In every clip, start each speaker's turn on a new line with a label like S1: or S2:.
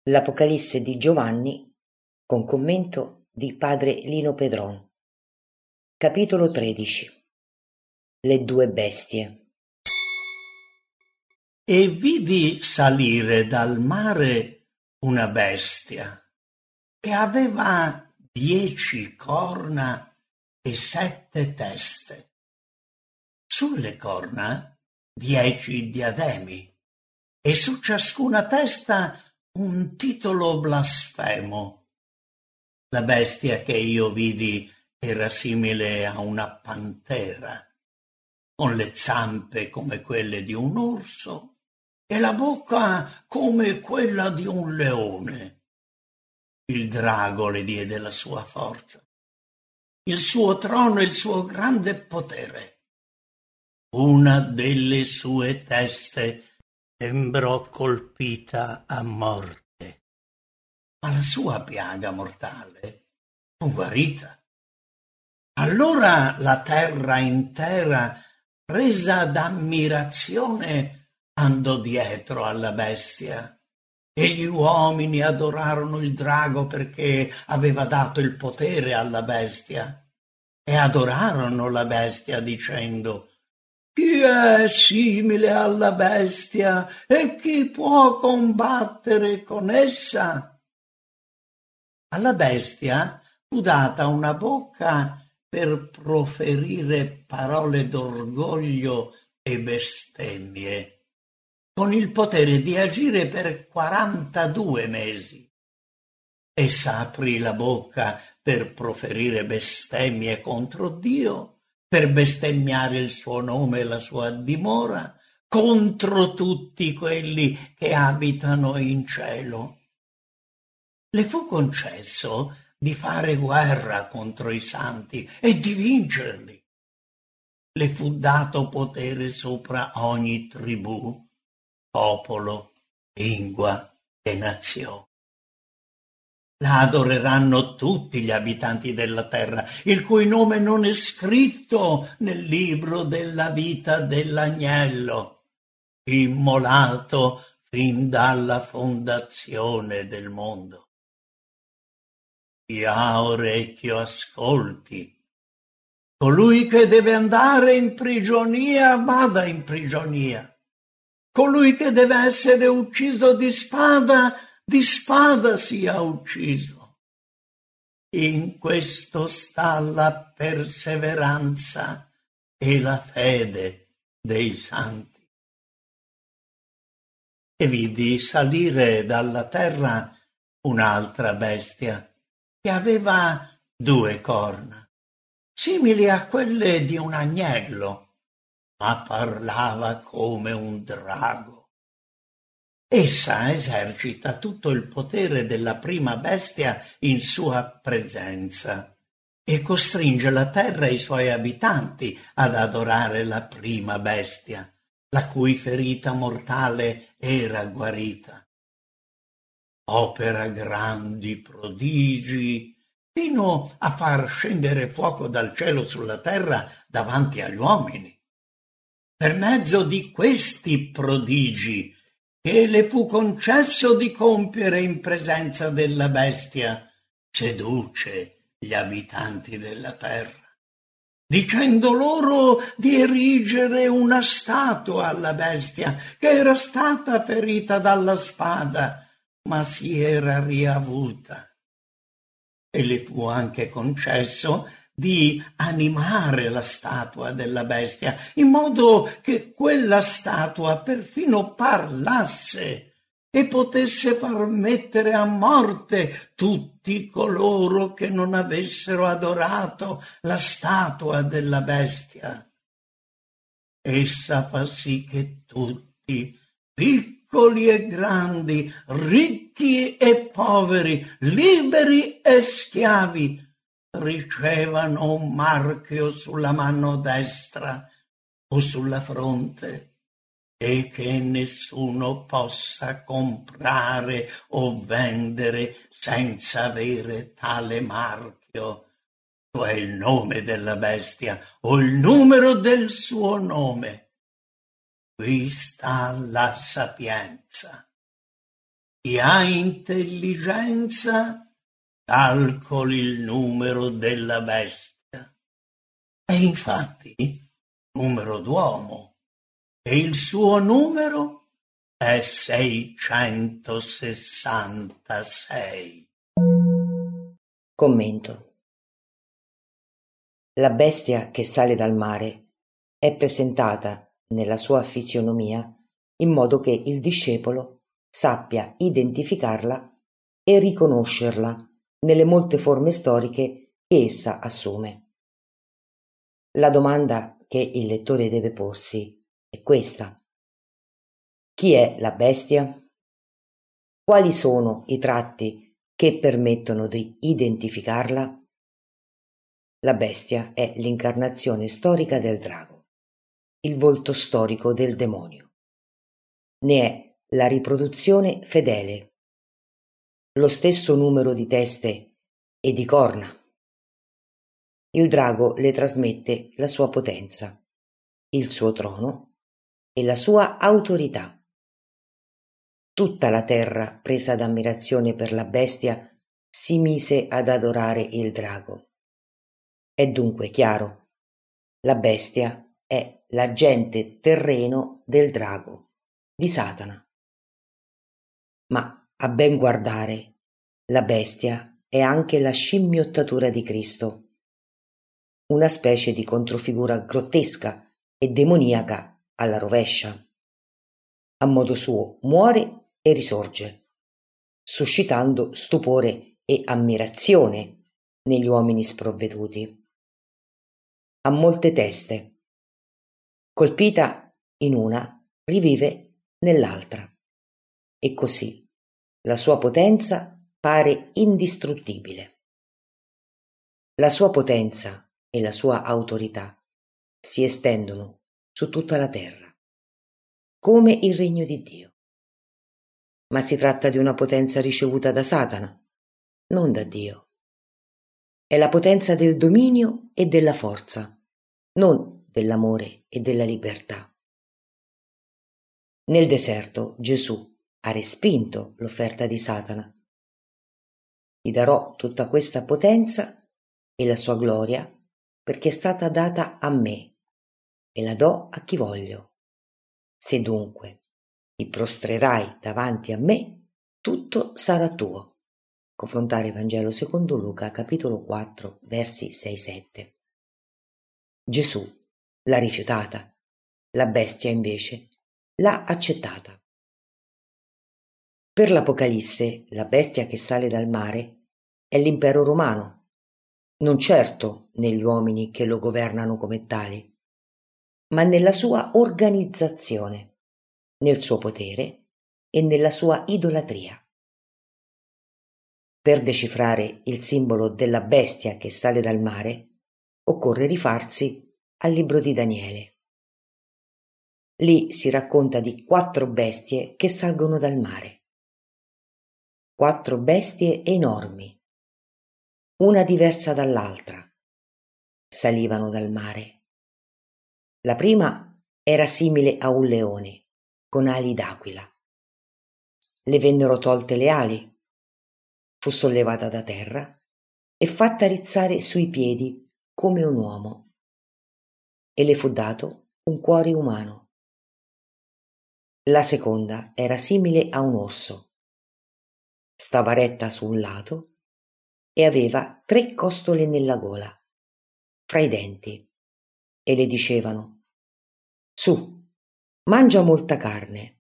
S1: L'Apocalisse di Giovanni, con commento di padre Lino Pedron. Capitolo 13. Le due bestie.
S2: E vidi salire dal mare una bestia che aveva 10 corna e 7 teste. Sulle corna 10 diademi e su ciascuna testa un titolo blasfemo. La bestia che io vidi era simile a una pantera, con le zampe come quelle di un orso e la bocca come quella di un leone. Il drago le diede la sua forza, il suo trono e il suo grande potere. Una delle sue teste sembrò colpita a morte, ma la sua piaga mortale fu guarita. Allora la terra intera, presa d'ammirazione, andò dietro alla bestia, e gli uomini adorarono il drago perché aveva dato il potere alla bestia, e adorarono la bestia dicendo: chi è simile alla bestia e chi può combattere con essa? Alla bestia fu data una bocca per proferire parole d'orgoglio e bestemmie, con il potere di agire per 42 mesi. Essa aprì la bocca per proferire bestemmie contro Dio, per bestemmiare il suo nome e la sua dimora, contro tutti quelli che abitano in cielo. Le fu concesso di fare guerra contro i santi e di vincerli. Le fu dato potere sopra ogni tribù, popolo, lingua e nazione. La adoreranno tutti gli abitanti della terra, il cui nome non è scritto nel libro della vita dell'agnello, immolato fin dalla fondazione del mondo. Chi ha orecchio ascolti. Colui che deve andare in prigionia vada in prigionia. Colui che deve essere ucciso di spada sia ucciso. In questo sta la perseveranza e la fede dei santi. E vidi salire dalla terra un'altra bestia che aveva 2 corna, simili a quelle di un agnello, ma parlava come un drago. Essa esercita tutto il potere della prima bestia in sua presenza e costringe la terra e i suoi abitanti ad adorare la prima bestia, la cui ferita mortale era guarita. Opera grandi prodigi, fino a far scendere fuoco dal cielo sulla terra davanti agli uomini. Per mezzo di questi prodigi che le fu concesso di compiere in presenza della bestia, seduce gli abitanti della terra, dicendo loro di erigere una statua alla bestia che era stata ferita dalla spada, ma si era riavuta. E le fu anche concesso di animare la statua della bestia, in modo che quella statua perfino parlasse e potesse far mettere a morte tutti coloro che non avessero adorato la statua della bestia. Essa fa sì che tutti, piccoli e grandi, ricchi e poveri, liberi e schiavi, ricevano un marchio sulla mano destra o sulla fronte, e che nessuno possa comprare o vendere senza avere tale marchio, cioè il nome della bestia o il numero del suo nome. Qui sta la sapienza. chi ha intelligenza calcoli il numero della bestia. È infatti numero d'uomo, e il suo numero è 666.
S1: Commento. La bestia che sale dal mare è presentata nella sua fisionomia in modo che il discepolo sappia identificarla e riconoscerla nelle molte forme storiche che essa assume. La domanda che il lettore deve porsi è questa: chi è la bestia? Quali sono i tratti che permettono di identificarla? La bestia è l'incarnazione storica del drago, il volto storico del demonio. Ne è la riproduzione fedele, lo stesso numero di teste e di corna. Il drago le trasmette la sua potenza, il suo trono e la sua autorità. Tutta la terra, presa d'ammirazione per la bestia, si mise ad adorare il drago. È dunque chiaro, la bestia è l'agente terreno del drago, di Satana. Ma a ben guardare, la bestia è anche la scimmiottatura di Cristo, una specie di controfigura grottesca e demoniaca alla rovescia. A modo suo muore e risorge, suscitando stupore e ammirazione negli uomini sprovveduti. Ha molte teste. Colpita in una, rivive nell'altra. E così la sua potenza pare indistruttibile. La sua potenza e la sua autorità si estendono su tutta la terra, come il regno di Dio. Ma si tratta di una potenza ricevuta da Satana, non da Dio. È la potenza del dominio e della forza, non dell'amore e della libertà. Nel deserto Gesù ha respinto l'offerta di Satana. Ti darò tutta questa potenza e la sua gloria perché è stata data a me e la do a chi voglio. Se dunque ti prostrerai davanti a me, tutto sarà tuo. Confrontare Vangelo secondo Luca, capitolo 4, versi 6-7. Gesù l'ha rifiutata, la bestia invece l'ha accettata. Per l'Apocalisse, la bestia che sale dal mare è l'impero romano, non certo negli uomini che lo governano come tali, ma nella sua organizzazione, nel suo potere e nella sua idolatria. Per decifrare il simbolo della bestia che sale dal mare, occorre rifarsi al libro di Daniele. Lì si racconta di 4 bestie che salgono dal mare. 4 bestie enormi, una diversa dall'altra, salivano dal mare. La prima era simile a un leone, con ali d'aquila. Le vennero tolte le ali, fu sollevata da terra e fatta rizzare sui piedi come un uomo, e le fu dato un cuore umano. La seconda era simile a un orso, stava retta su un lato e aveva 3 costole nella gola, fra i denti, e le dicevano: «Su, mangia molta carne».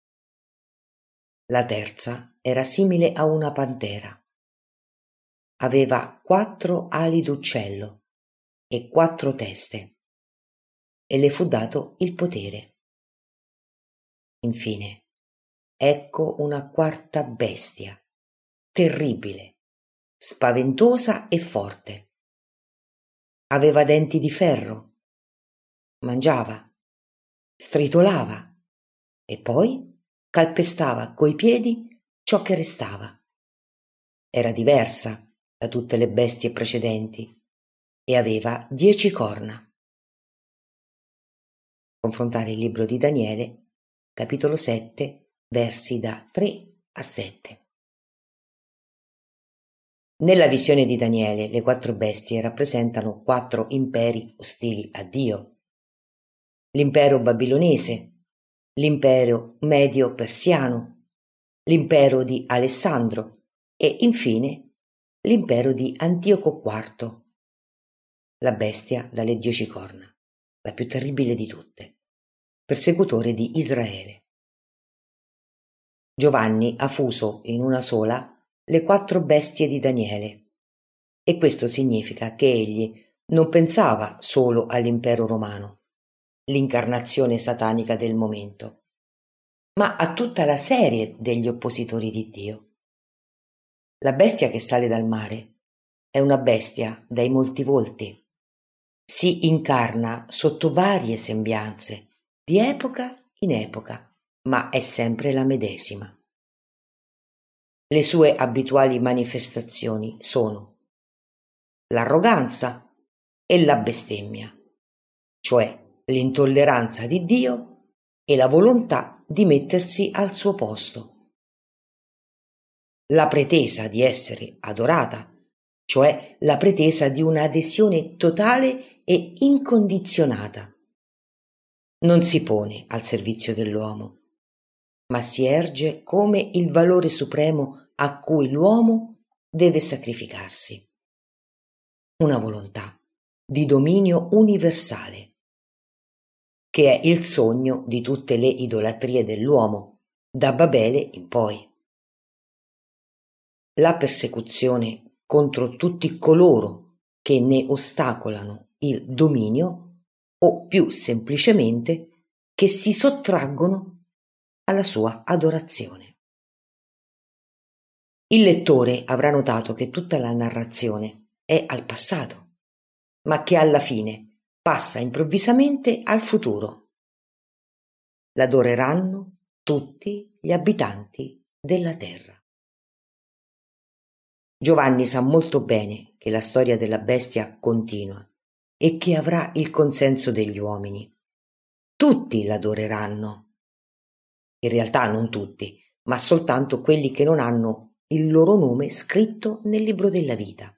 S1: La terza era simile a una pantera. Aveva 4 ali d'uccello e 4 teste, e le fu dato il potere. Infine, ecco una quarta bestia, terribile, spaventosa e forte. Aveva denti di ferro, mangiava, stritolava e poi calpestava coi piedi ciò che restava. Era diversa da tutte le bestie precedenti e aveva 10 corna. Confrontare il libro di Daniele, capitolo 7, versi da 3 a 7. Nella visione di Daniele, le 4 bestie rappresentano 4 imperi ostili a Dio: l'impero babilonese, l'impero medio-persiano, l'impero di Alessandro e infine l'impero di Antioco IV, la bestia dalle 10 corna, la più terribile di tutte, persecutore di Israele. Giovanni ha fuso in una sola le 4 bestie di Daniele, e questo significa che egli non pensava solo all'impero romano, l'incarnazione satanica del momento, ma a tutta la serie degli oppositori di Dio. La bestia che sale dal mare è una bestia dai molti volti. Si incarna sotto varie sembianze, di epoca in epoca, ma è sempre la medesima. Le sue abituali manifestazioni sono l'arroganza e la bestemmia, cioè l'intolleranza di Dio e la volontà di mettersi al suo posto. La pretesa di essere adorata, cioè la pretesa di un'adesione totale e incondizionata. Non si pone al servizio dell'uomo, ma si erge come il valore supremo a cui l'uomo deve sacrificarsi. Una volontà di dominio universale, che è il sogno di tutte le idolatrie dell'uomo, da Babele in poi. La persecuzione contro tutti coloro che ne ostacolano il dominio, o più semplicemente che si sottraggono alla sua adorazione. Il lettore avrà notato che tutta la narrazione è al passato, ma che alla fine passa improvvisamente al futuro. L'adoreranno tutti gli abitanti della terra. Giovanni sa molto bene che la storia della bestia continua e che avrà il consenso degli uomini. Tutti l'adoreranno. In realtà non tutti, ma soltanto quelli che non hanno il loro nome scritto nel libro della vita.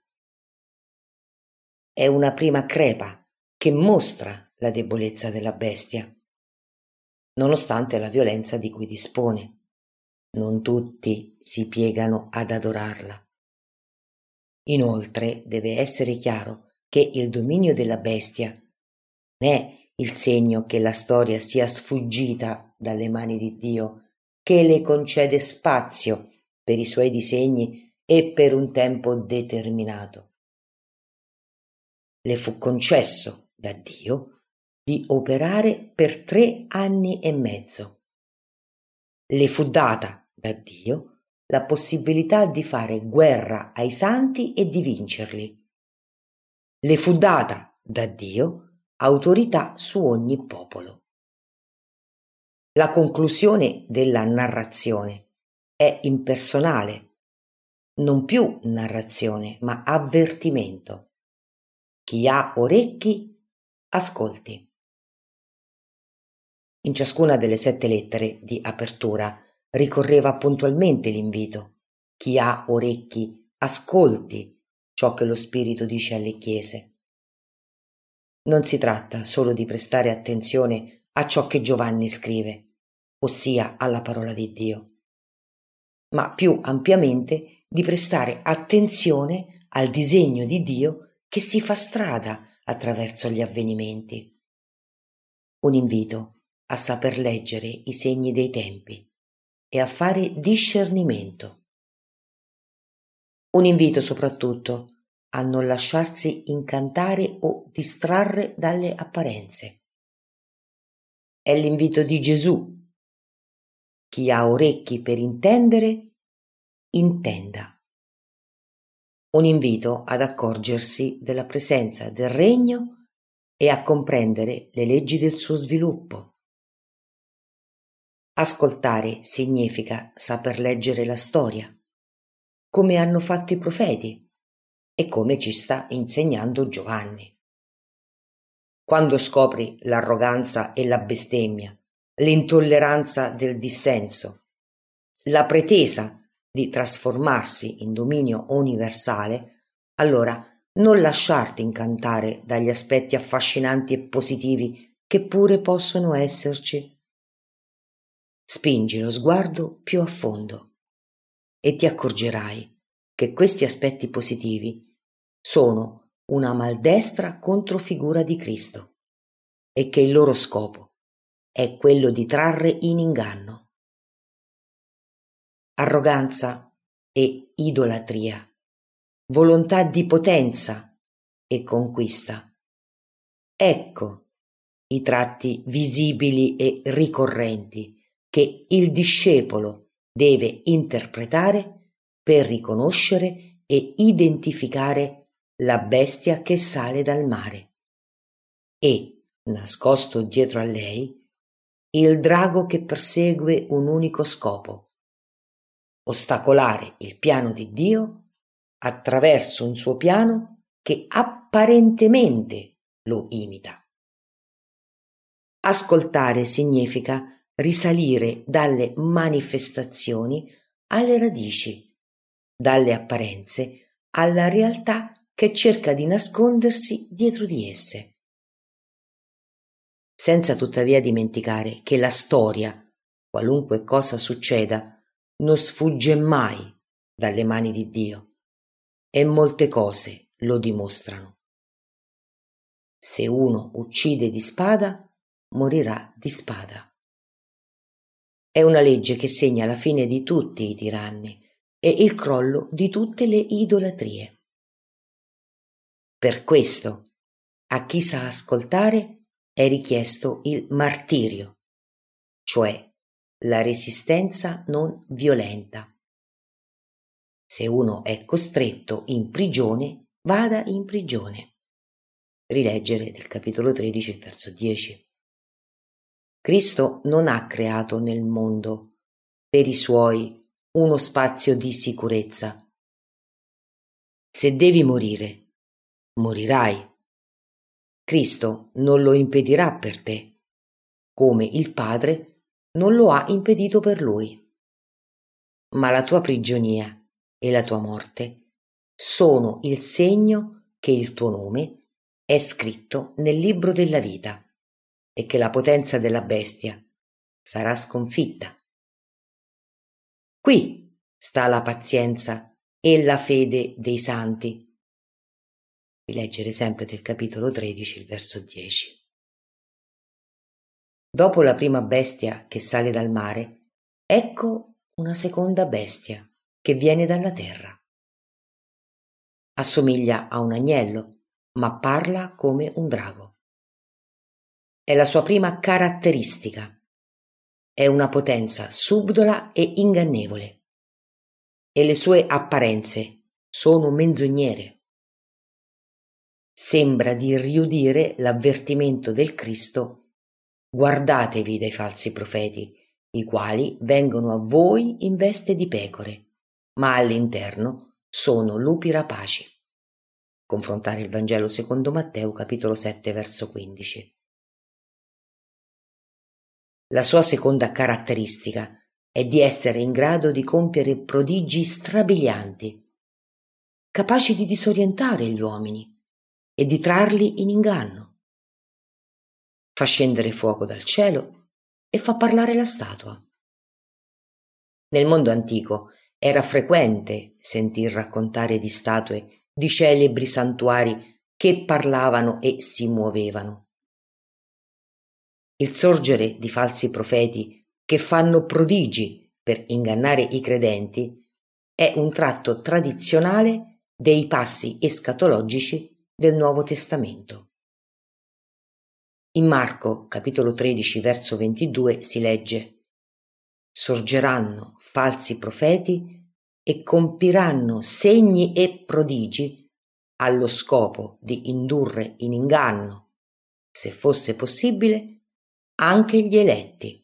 S1: È una prima crepa che mostra la debolezza della bestia, nonostante la violenza di cui dispone. Non tutti si piegano ad adorarla. Inoltre deve essere chiaro che il dominio della bestia non è il segno che la storia sia sfuggita dalle mani di Dio, che le concede spazio per i suoi disegni e per un tempo determinato. Le fu concesso da Dio di operare per 3 anni e mezzo. Le fu data da Dio la possibilità di fare guerra ai santi e di vincerli. Le fu data da Dio autorità su ogni popolo. La conclusione della narrazione è impersonale, non più narrazione, ma avvertimento. Chi ha orecchi, ascolti. In ciascuna delle 7 lettere di apertura ricorreva puntualmente l'invito: chi ha orecchi, ascolti ciò che lo Spirito dice alle chiese. Non si tratta solo di prestare attenzione a ciò che Giovanni scrive, ossia alla parola di Dio, ma più ampiamente di prestare attenzione al disegno di Dio che si fa strada attraverso gli avvenimenti. Un invito a saper leggere i segni dei tempi e a fare discernimento. Un invito soprattutto a non lasciarsi incantare o distrarre dalle apparenze. È l'invito di Gesù: chi ha orecchi per intendere, intenda. Un invito ad accorgersi della presenza del regno e a comprendere le leggi del suo sviluppo. Ascoltare significa saper leggere la storia, come hanno fatto i profeti e come ci sta insegnando Giovanni. Quando scopri l'arroganza e la bestemmia, l'intolleranza del dissenso, la pretesa di trasformarsi in dominio universale, allora non lasciarti incantare dagli aspetti affascinanti e positivi che pure possono esserci. Spingi lo sguardo più a fondo e ti accorgerai che questi aspetti positivi sono una maldestra controfigura di Cristo e che il loro scopo è quello di trarre in inganno. Arroganza e idolatria, volontà di potenza e conquista. Ecco i tratti visibili e ricorrenti che il discepolo deve interpretare per riconoscere e identificare la bestia che sale dal mare e, nascosto dietro a lei, il drago che persegue un unico scopo: ostacolare il piano di Dio attraverso un suo piano che apparentemente lo imita. Ascoltare significa risalire dalle manifestazioni alle radici, dalle apparenze alla realtà che cerca di nascondersi dietro di esse. Senza tuttavia dimenticare che la storia, qualunque cosa succeda, non sfugge mai dalle mani di Dio e molte cose lo dimostrano. Se uno uccide di spada, morirà di spada. È una legge che segna la fine di tutti i tiranni e il crollo di tutte le idolatrie. Per questo, a chi sa ascoltare è richiesto il martirio, cioè la resistenza non violenta. Se uno è costretto in prigione, vada in prigione. Rileggere del capitolo 13, il verso 10. Cristo non ha creato nel mondo per i suoi uno spazio di sicurezza. Se devi morire, morirai. Cristo non lo impedirà per te, come il Padre non lo ha impedito per lui. Ma la tua prigionia e la tua morte sono il segno che il tuo nome è scritto nel libro della vita e che la potenza della bestia sarà sconfitta. Qui sta la pazienza e la fede dei santi. Rileggere sempre del capitolo 13, il verso 10. Dopo la prima bestia che sale dal mare, ecco una seconda bestia che viene dalla terra. Assomiglia a un agnello, ma parla come un drago. È la sua prima caratteristica. È una potenza subdola e ingannevole. E le sue apparenze sono menzognere. Sembra di riudire l'avvertimento del Cristo: guardatevi dai falsi profeti, i quali vengono a voi in veste di pecore, ma all'interno sono lupi rapaci. Confrontare il Vangelo secondo Matteo, capitolo 7, verso 15. La sua seconda caratteristica è di essere in grado di compiere prodigi strabilianti, capaci di disorientare gli uomini e di trarli in inganno. Fa scendere fuoco dal cielo e fa parlare la statua. Nel mondo antico era frequente sentir raccontare di statue di celebri santuari che parlavano e si muovevano. Il sorgere di falsi profeti che fanno prodigi per ingannare i credenti è un tratto tradizionale dei passi escatologici del Nuovo Testamento. In Marco, capitolo 13, verso 22, si legge: sorgeranno falsi profeti e compiranno segni e prodigi allo scopo di indurre in inganno, se fosse possibile, anche gli eletti.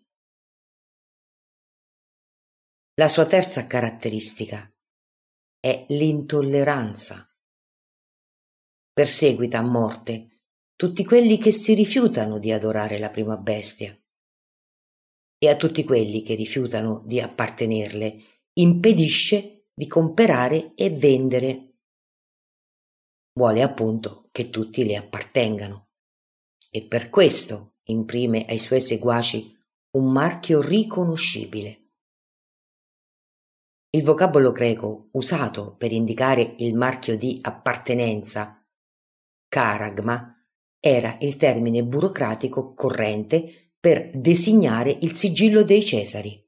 S1: La sua terza caratteristica è l'intolleranza. Perseguita a morte tutti quelli che si rifiutano di adorare la prima bestia. e a tutti quelli che rifiutano di appartenerle impedisce di comprare e vendere. Vuole appunto che tutti le appartengano e per questo imprime ai suoi seguaci un marchio riconoscibile. Il vocabolo greco usato per indicare il marchio di appartenenza, charagma, era il termine burocratico corrente per designare il sigillo dei Cesari.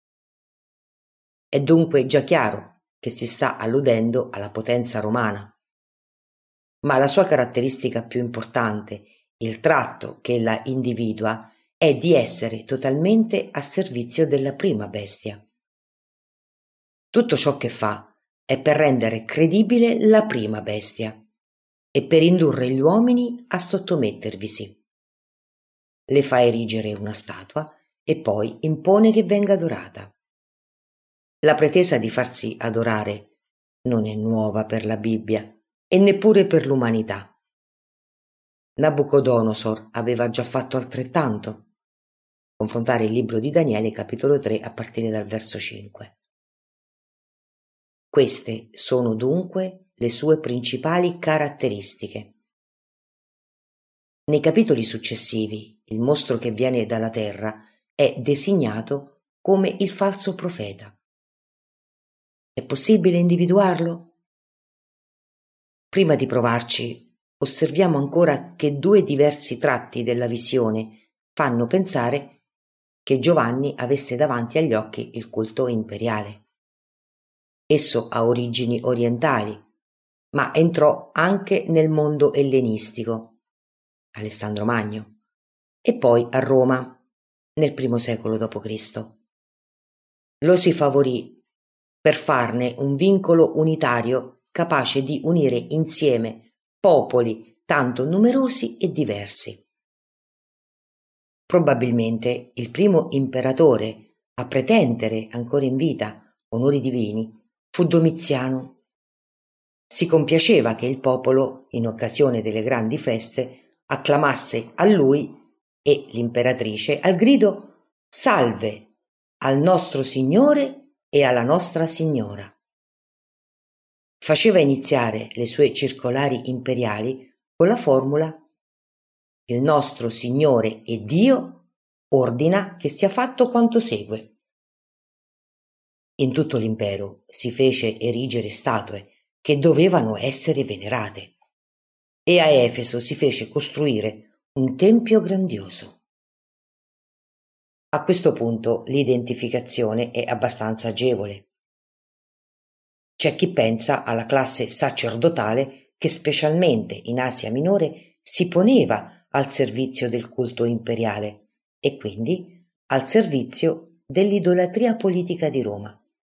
S1: È dunque già chiaro che si sta alludendo alla potenza romana. Ma la sua caratteristica più importante, il tratto che la individua, è di essere totalmente a servizio della prima bestia. Tutto ciò che fa è per rendere credibile la prima bestia e per indurre gli uomini a sottomettervisi. Le fa erigere una statua e poi impone che venga adorata. La pretesa di farsi adorare non è nuova per la Bibbia e neppure per l'umanità. Nabucodonosor aveva già fatto altrettanto. Confrontare il libro di Daniele, capitolo 3, a partire dal verso 5. Queste sono dunque le sue principali caratteristiche. Nei capitoli successivi, il mostro che viene dalla terra è designato come il falso profeta. È possibile individuarlo? Prima di provarci, osserviamo ancora che due diversi tratti della visione fanno pensare che Giovanni avesse davanti agli occhi il culto imperiale. Esso ha origini orientali, ma entrò anche nel mondo ellenistico, Alessandro Magno, e poi a Roma, nel I secolo d.C. Lo si favorì per farne un vincolo unitario capace di unire insieme popoli tanto numerosi e diversi. Probabilmente il primo imperatore a pretendere ancora in vita onori divini fu Domiziano. Si compiaceva che il popolo, in occasione delle grandi feste, acclamasse a lui e l'imperatrice al grido «Salve al nostro Signore e alla nostra Signora». Faceva iniziare le sue circolari imperiali con la formula «Il nostro Signore e Dio ordina che sia fatto quanto segue». In tutto l'impero si fece erigere statue che dovevano essere venerate e a Efeso si fece costruire un tempio grandioso. A questo punto l'identificazione è abbastanza agevole. C'è chi pensa alla classe sacerdotale che specialmente in Asia Minore si poneva al servizio del culto imperiale e quindi al servizio dell'idolatria politica di Roma.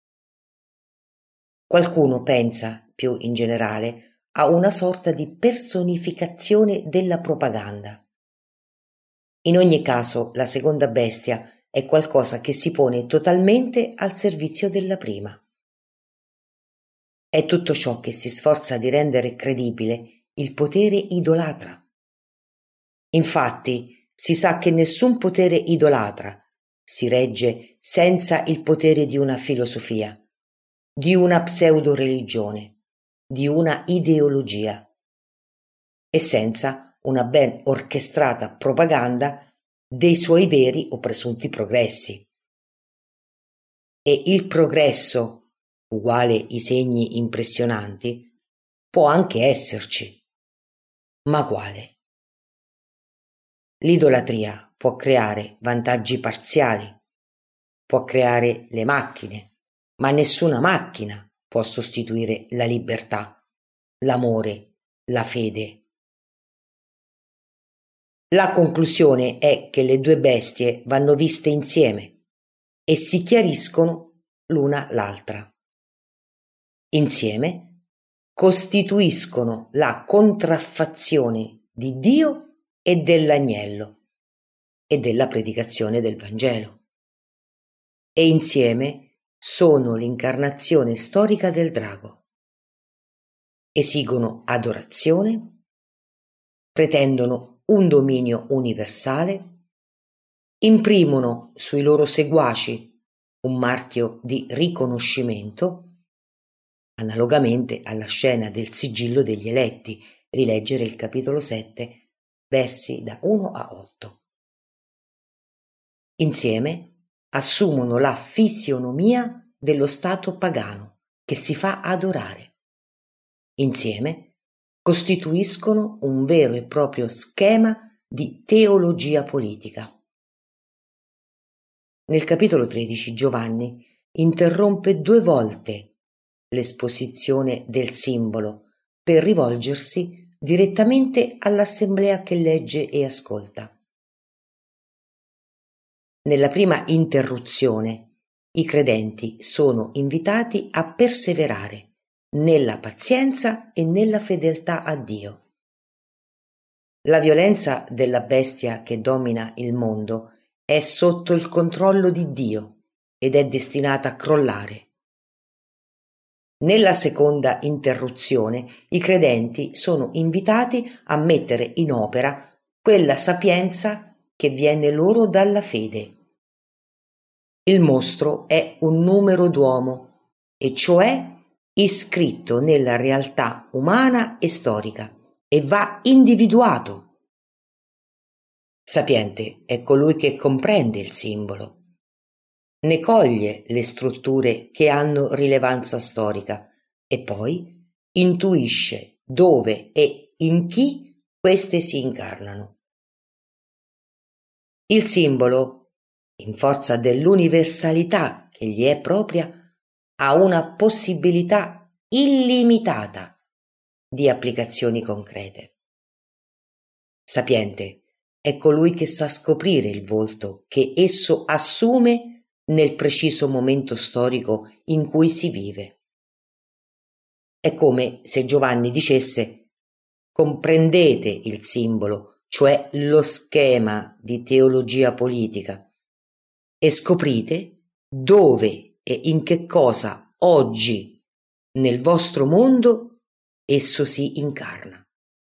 S1: Qualcuno pensa, più in generale, a una sorta di personificazione della propaganda. In ogni caso, la seconda bestia è qualcosa che si pone totalmente al servizio della prima. È tutto ciò che si sforza di rendere credibile il potere idolatra. Infatti, si sa che nessun potere idolatra si regge senza il potere di una filosofia, di una pseudo-religione, di una ideologia e senza una ben orchestrata propaganda dei suoi veri o presunti progressi. E il progresso, uguale i segni impressionanti, può anche esserci. Ma quale? L'idolatria può creare vantaggi parziali, può creare le macchine, ma nessuna macchina può sostituire la libertà, l'amore, la fede. La conclusione è che le due bestie vanno viste insieme e si chiariscono l'una l'altra. Insieme costituiscono la contraffazione di Dio e dell'agnello e della predicazione del Vangelo. E insieme sono l'incarnazione storica del drago. Esigono adorazione, pretendono un dominio universale imprimono sui loro seguaci un marchio di riconoscimento, analogamente alla scena del sigillo degli eletti, rileggere il capitolo 7, versi da 1 a 8. Insieme assumono la fisionomia dello stato pagano che si fa adorare. Insieme costituiscono un vero e proprio schema di teologia politica. Nel capitolo 13 Giovanni interrompe 2 volte l'esposizione del simbolo per rivolgersi direttamente all'assemblea che legge e ascolta. Nella prima interruzione i credenti sono invitati a perseverare nella pazienza e nella fedeltà a Dio. La violenza della bestia che domina il mondo è sotto il controllo di Dio ed è destinata a crollare. Nella seconda interruzione i credenti sono invitati a mettere in opera quella sapienza che viene loro dalla fede. Il mostro è un numero d'uomo, e cioè iscritto nella realtà umana e storica, e va individuato. Sapiente è colui che comprende il simbolo, ne coglie le strutture che hanno rilevanza storica e poi intuisce dove e in chi queste si incarnano. Il simbolo, in forza dell'universalità che gli è propria, ha una possibilità illimitata di applicazioni concrete. Sapiente è colui che sa scoprire il volto che esso assume nel preciso momento storico in cui si vive. È come se Giovanni dicesse: comprendete il simbolo, cioè lo schema di teologia politica, e scoprite dove e in che cosa oggi nel vostro mondo esso si incarna.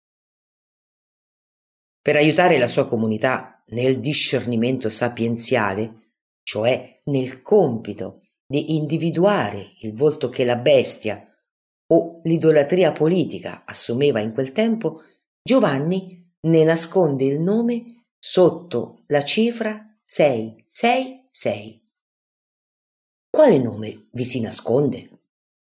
S1: Per aiutare la sua comunità nel discernimento sapienziale, cioè nel compito di individuare il volto che la bestia o l'idolatria politica assumeva in quel tempo, Giovanni ne nasconde il nome sotto la cifra 666. Quale nome vi si nasconde?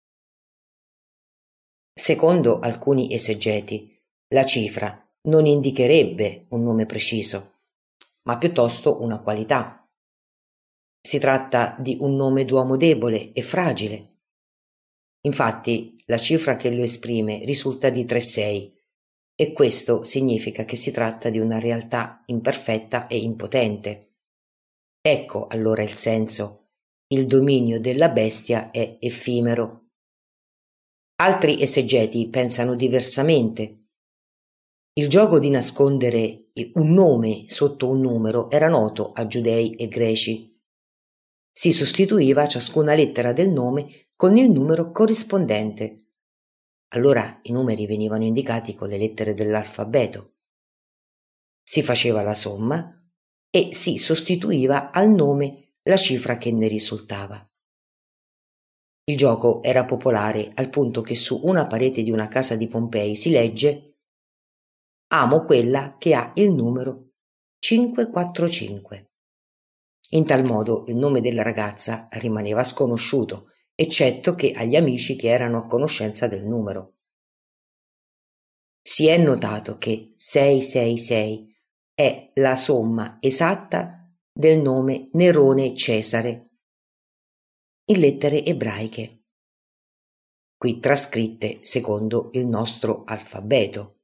S1: Secondo alcuni esegeti, la cifra non indicherebbe un nome preciso, ma piuttosto una qualità. Si tratta di un nome d'uomo debole e fragile. Infatti, la cifra che lo esprime risulta di 36, e questo significa che si tratta di una realtà imperfetta e impotente. Ecco allora il senso: il dominio della bestia è effimero. Altri esegeti pensano diversamente. Il gioco di nascondere un nome sotto un numero era noto a giudei e greci. Si sostituiva ciascuna lettera del nome con il numero corrispondente. Allora i numeri venivano indicati con le lettere dell'alfabeto. Si faceva la somma e si sostituiva al nome la cifra che ne risultava. Il gioco era popolare al punto che su una parete di una casa di Pompei si legge: amo quella che ha il numero 545. In tal modo il nome della ragazza rimaneva sconosciuto, eccetto che agli amici che erano a conoscenza del numero. Si è notato che 666 è la somma esatta del nome Nerone Cesare in lettere ebraiche, qui trascritte secondo il nostro alfabeto.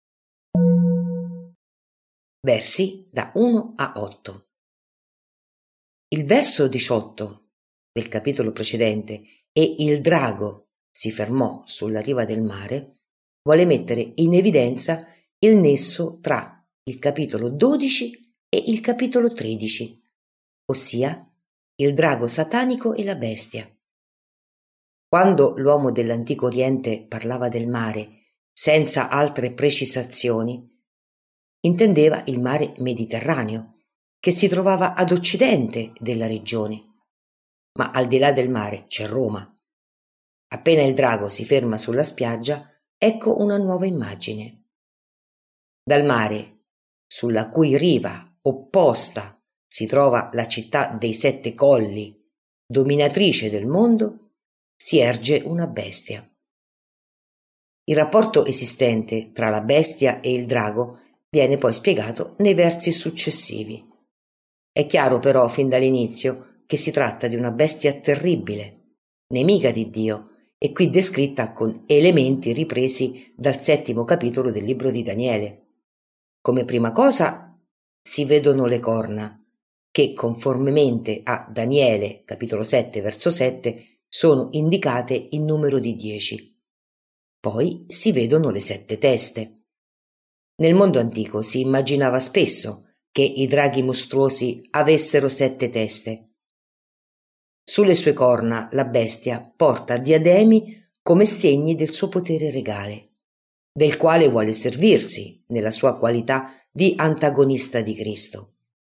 S1: Versi da 1 a 8. Il verso 18 del capitolo precedente, e il drago si fermò sulla riva del mare, vuole mettere in evidenza il nesso tra il capitolo 12 e il capitolo 13, ossia il drago satanico e la bestia. Quando l'uomo dell'antico Oriente parlava del mare senza altre precisazioni, intendeva il mare Mediterraneo, che si trovava ad occidente della regione, ma al di là del mare c'è Roma. Appena il drago si ferma sulla spiaggia, ecco una nuova immagine. Dal mare, sulla cui riva opposta si trova la città dei 7 colli, dominatrice del mondo, si erge una bestia. Il rapporto esistente tra la bestia e il drago viene poi spiegato nei versi successivi. È chiaro però fin dall'inizio che si tratta di una bestia terribile, nemica di Dio, e qui descritta con elementi ripresi dal 7° capitolo del libro di Daniele. Come prima cosa si vedono le corna, che conformemente a Daniele, capitolo 7, verso 7, sono indicate in numero di 10. Poi si vedono le 7 teste. Nel mondo antico si immaginava spesso che i draghi mostruosi avessero 7 teste. Sulle sue corna la bestia porta diademi come segni del suo potere regale, del quale vuole servirsi nella sua qualità di antagonista di Cristo.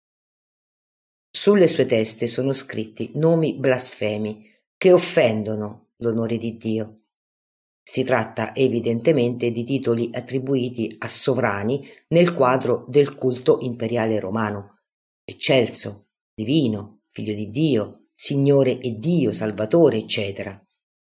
S1: Sulle sue teste sono scritti nomi blasfemi che offendono l'onore di Dio. Si tratta evidentemente di titoli attribuiti a sovrani nel quadro del culto imperiale romano: eccelso, divino, figlio di Dio, Signore e Dio, Salvatore, eccetera.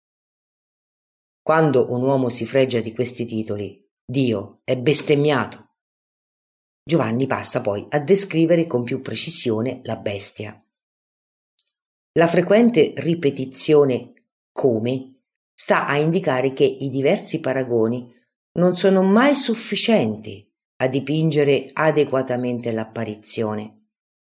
S1: Quando un uomo si fregia di questi titoli, Dio è bestemmiato. Giovanni passa poi a descrivere con più precisione la bestia. La frequente ripetizione come sta a indicare che i diversi paragoni non sono mai sufficienti a dipingere adeguatamente l'apparizione.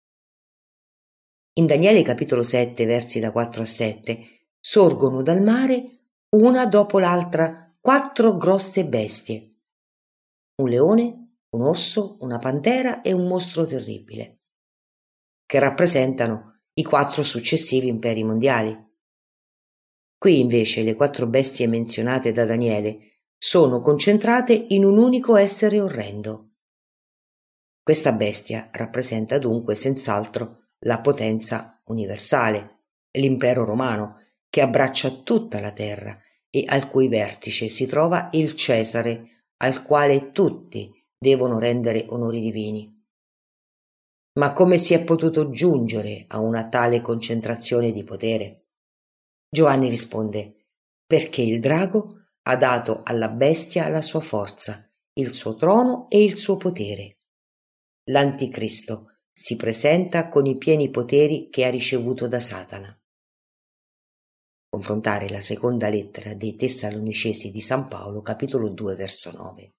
S1: In Daniele capitolo 7, versi da 4 a 7, sorgono dal mare una dopo l'altra 4 grosse bestie: un leone, un orso, una pantera e un mostro terribile, che rappresentano i 4 successivi imperi mondiali. Qui invece le 4 bestie menzionate da Daniele sono concentrate in un unico essere orrendo. Questa bestia rappresenta dunque senz'altro la potenza universale, l'impero romano, che abbraccia tutta la terra e al cui vertice si trova il Cesare, al quale tutti devono rendere onori divini. Ma come si è potuto giungere a una tale concentrazione di potere? Giovanni risponde: perché il drago ha dato alla bestia la sua forza, il suo trono e il suo potere. L'Anticristo si presenta con i pieni poteri che ha ricevuto da Satana. Confrontare la seconda lettera dei Tessalonicesi di San Paolo, capitolo 2, verso 9.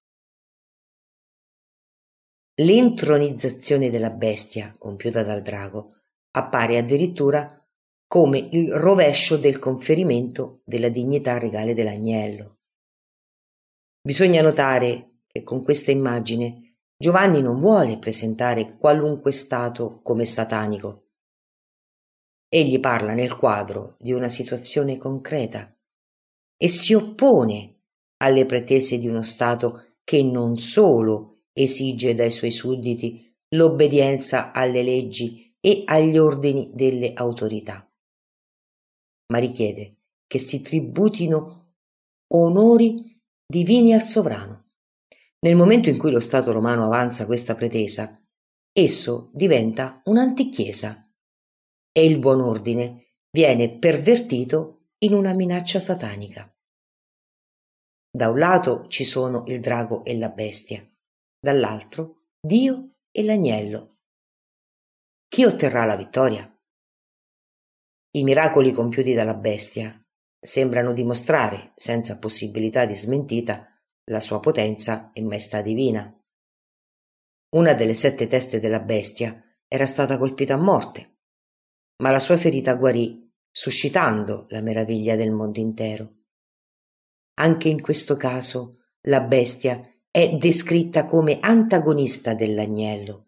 S1: L'intronizzazione della bestia compiuta dal drago appare addirittura come il rovescio del conferimento della dignità regale dell'agnello. Bisogna notare che con questa immagine Giovanni non vuole presentare qualunque stato come satanico. Egli parla nel quadro di una situazione concreta e si oppone alle pretese di uno Stato che non solo esige dai suoi sudditi l'obbedienza alle leggi e agli ordini delle autorità, ma richiede che si tributino onori divini al sovrano. Nel momento in cui lo Stato romano avanza questa pretesa, esso diventa un'antichiesa e il buon ordine viene pervertito in una minaccia satanica. Da un lato ci sono il drago e la bestia, dall'altro Dio e l'agnello. Chi otterrà la vittoria? I miracoli compiuti dalla bestia sembrano dimostrare, senza possibilità di smentita, la sua potenza e maestà divina. Una delle 7 teste della bestia era stata colpita a morte, ma la sua ferita guarì, suscitando la meraviglia del mondo intero. Anche in questo caso la bestia è descritta come antagonista dell'agnello.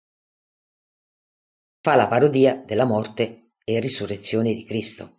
S1: Fa la parodia della morte e risurrezione di Cristo.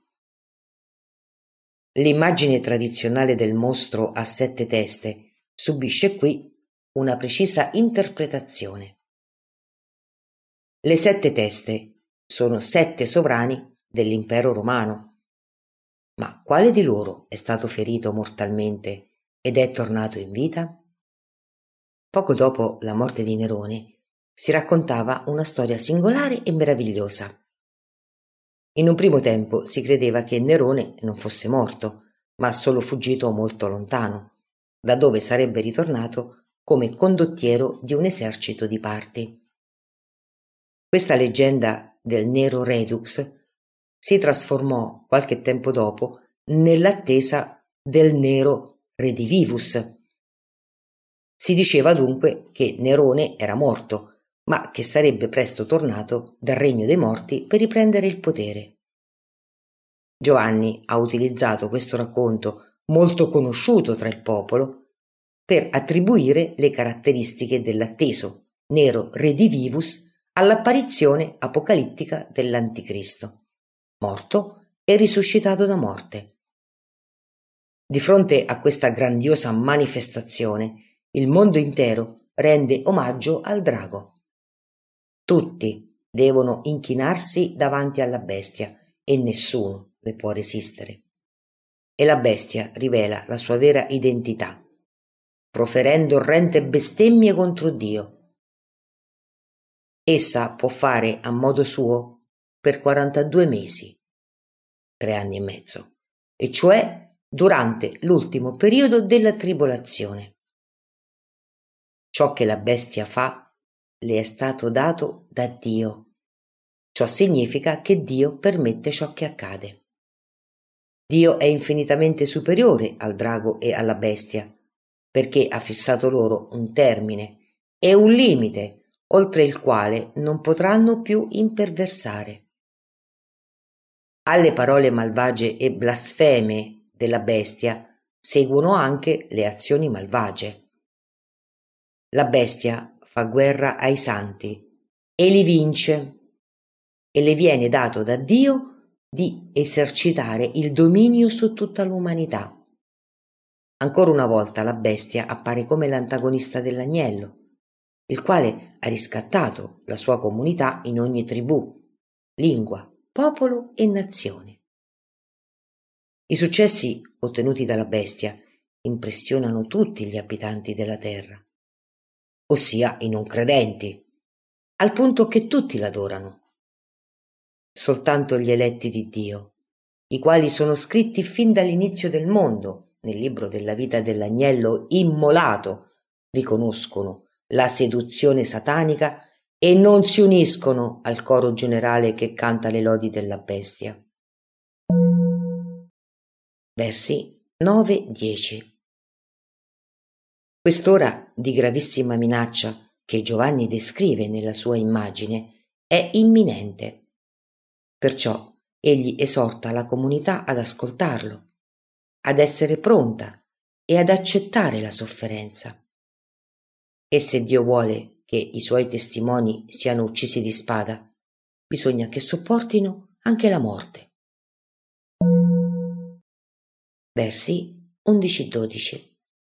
S1: L'immagine tradizionale del mostro a 7 teste subisce qui una precisa interpretazione. Le 7 teste sono 7 sovrani dell'impero romano. Ma quale di loro è stato ferito mortalmente ed è tornato in vita? Poco dopo la morte di Nerone si raccontava una storia singolare e meravigliosa. In un primo tempo si credeva che Nerone non fosse morto, ma solo fuggito molto lontano, da dove sarebbe ritornato come condottiero di un esercito di Parti. Questa leggenda del Nero Redux si trasformò qualche tempo dopo nell'attesa del Nero Redivivus. Si diceva dunque che Nerone era morto, ma che sarebbe presto tornato dal regno dei morti per riprendere il potere. Giovanni ha utilizzato questo racconto, molto conosciuto tra il popolo, per attribuire le caratteristiche dell'atteso Nero Redivivus all'apparizione apocalittica dell'Anticristo, morto e risuscitato da morte. Di fronte a questa grandiosa manifestazione, il mondo intero rende omaggio al drago. Tutti devono inchinarsi davanti alla bestia e nessuno le può resistere. E la bestia rivela la sua vera identità, proferendo orrende bestemmie contro Dio. Essa può fare a modo suo per 42 mesi, 3 anni e mezzo, e cioè durante l'ultimo periodo della tribolazione. Ciò che la bestia fa le è stato dato da Dio. Ciò significa che Dio permette ciò che accade. Dio è infinitamente superiore al drago e alla bestia, perché ha fissato loro un termine e un limite oltre il quale non potranno più imperversare. Alle parole malvagie e blasfeme della bestia seguono anche le azioni malvagie. La bestia fa guerra ai santi e li vince, e le viene dato da Dio di esercitare il dominio su tutta l'umanità. Ancora una volta la bestia appare come l'antagonista dell'agnello, il quale ha riscattato la sua comunità in ogni tribù, lingua, popolo e nazione. I successi ottenuti dalla bestia impressionano tutti gli abitanti della terra, ossia i non credenti, al punto che tutti l'adorano. Soltanto gli eletti di Dio, i quali sono scritti fin dall'inizio del mondo nel libro della vita dell'agnello immolato, riconoscono la seduzione satanica e non si uniscono al coro generale che canta le lodi della bestia. Versi 9-10. Quest'ora di gravissima minaccia che Giovanni descrive nella sua immagine è imminente. Perciò egli esorta la comunità ad ascoltarlo, ad essere pronta e ad accettare la sofferenza. E se Dio vuole che i suoi testimoni siano uccisi di spada, bisogna che sopportino anche la morte. Versi 11-12.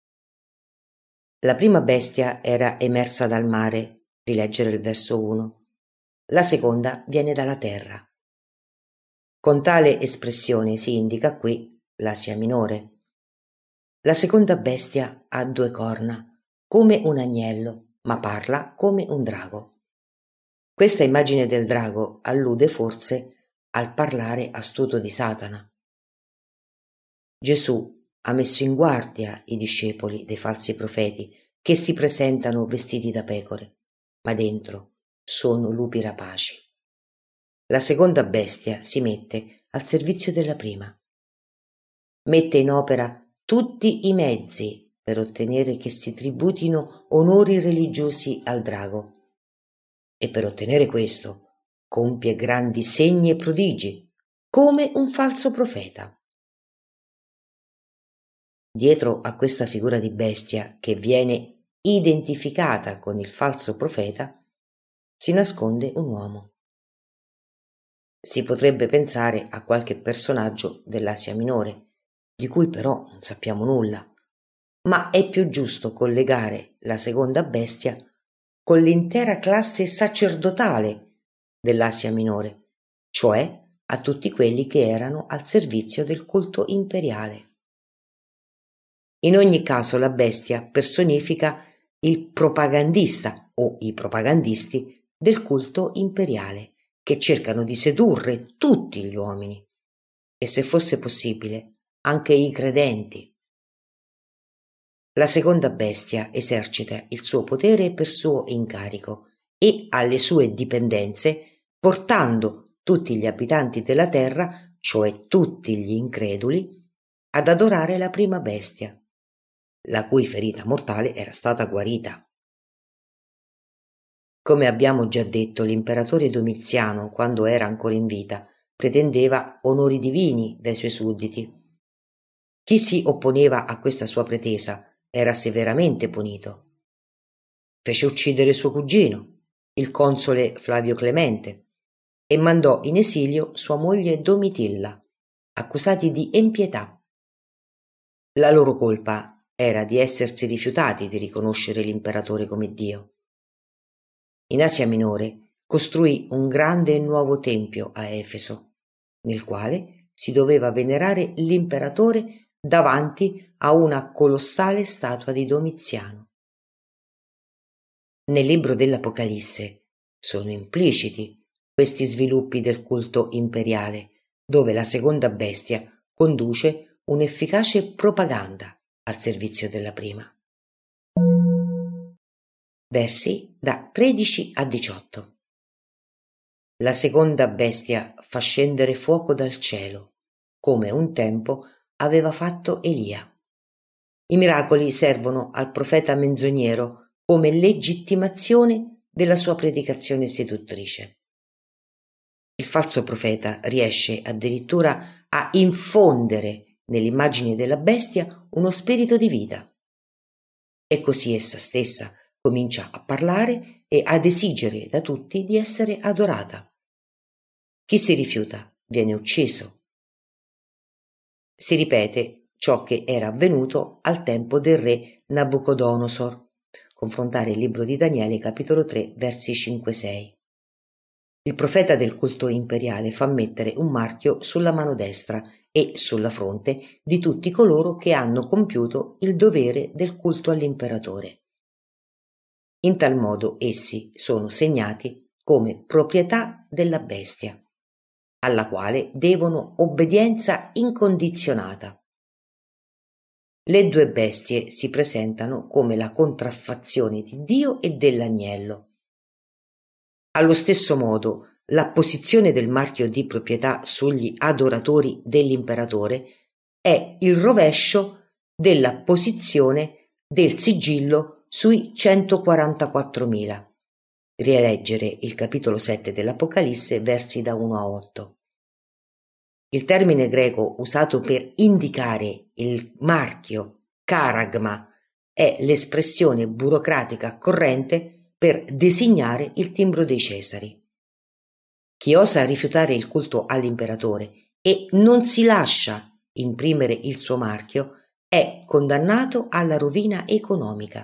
S1: La prima bestia era emersa dal mare, rileggere il verso 1. La seconda viene dalla terra. Con tale espressione si indica qui l'Asia minore. La seconda bestia ha 2 corna, come un agnello, ma parla come un drago. Questa immagine del drago allude forse al parlare astuto di Satana. Gesù ha messo in guardia i discepoli dei falsi profeti che si presentano vestiti da pecore, ma dentro sono lupi rapaci. La seconda bestia si mette al servizio della prima. Mette in opera tutti i mezzi per ottenere che si tributino onori religiosi al drago. E per ottenere questo compie grandi segni e prodigi, come un falso profeta. Dietro a questa figura di bestia che viene identificata con il falso profeta si nasconde un uomo. Si potrebbe pensare a qualche personaggio dell'Asia minore, di cui però non sappiamo nulla, ma è più giusto collegare la seconda bestia con l'intera classe sacerdotale dell'Asia Minore, cioè a tutti quelli che erano al servizio del culto imperiale. In ogni caso la bestia personifica il propagandista o i propagandisti del culto imperiale, che cercano di sedurre tutti gli uomini e, se fosse possibile, anche i credenti. La seconda bestia esercita il suo potere per suo incarico e alle sue dipendenze, portando tutti gli abitanti della terra, cioè tutti gli increduli, ad adorare la prima bestia, la cui ferita mortale era stata guarita. Come abbiamo già detto, l'imperatore Domiziano, quando era ancora in vita, pretendeva onori divini dai suoi sudditi. Chi si opponeva a questa sua pretesa era severamente punito. Fece uccidere suo cugino, il console Flavio Clemente, e mandò in esilio sua moglie Domitilla, accusati di empietà. La loro colpa era di essersi rifiutati di riconoscere l'imperatore come Dio. In Asia Minore costruì un grande e nuovo tempio a Efeso, nel quale si doveva venerare l'imperatore davanti a una colossale statua di Domiziano. Nel libro dell'Apocalisse sono impliciti questi sviluppi del culto imperiale, dove la seconda bestia conduce un'efficace propaganda al servizio della prima. Versi da 13 a 18. La seconda bestia fa scendere fuoco dal cielo, come un tempo aveva fatto Elia. I miracoli servono al profeta menzognero come legittimazione della sua predicazione seduttrice. Il falso profeta riesce addirittura a infondere nell'immagine della bestia uno spirito di vita. E così essa stessa comincia a parlare e ad esigere da tutti di essere adorata. Chi si rifiuta viene ucciso. Si ripete ciò che era avvenuto al tempo del re Nabucodonosor. Confrontare il libro di Daniele, capitolo 3, versi 5-6. Il profeta del culto imperiale fa mettere un marchio sulla mano destra e sulla fronte di tutti coloro che hanno compiuto il dovere del culto all'imperatore. In tal modo essi sono segnati come proprietà della bestia, alla quale devono obbedienza incondizionata. Le due bestie si presentano come la contraffazione di Dio e dell'agnello. Allo stesso modo, la posizione del marchio di proprietà sugli adoratori dell'imperatore è il rovescio della posizione del sigillo sui 144.000. Rieleggere il capitolo 7 dell'Apocalisse, versi da 1 a 8. Il termine greco usato per indicare il marchio charagma è l'espressione burocratica corrente per designare il timbro dei Cesari. Chi osa rifiutare il culto all'imperatore e non si lascia imprimere il suo marchio è condannato alla rovina economica.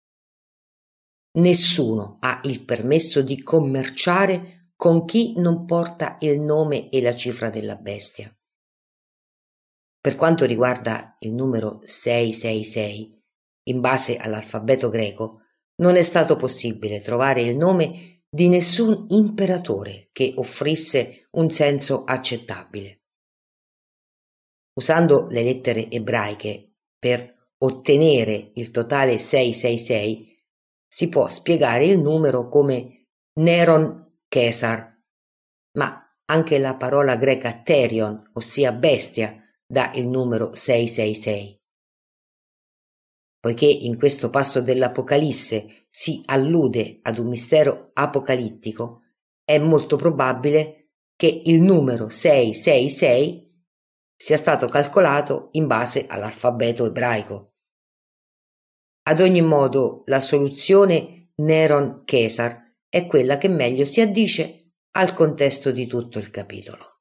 S1: Nessuno ha il permesso di commerciare con chi non porta il nome e la cifra della bestia. Per quanto riguarda il numero 666, in base all'alfabeto greco, non è stato possibile trovare il nome di nessun imperatore che offrisse un senso accettabile. Usando le lettere ebraiche per ottenere il totale 666, si può spiegare il numero come Neron Caesar, ma anche la parola greca therion, ossia bestia, dà il numero 666. Poiché in questo passo dell'Apocalisse si allude ad un mistero apocalittico, è molto probabile che il numero 666 sia stato calcolato in base all'alfabeto ebraico. Ad ogni modo, la soluzione Neron Caesar è quella che meglio si addice al contesto di tutto il capitolo.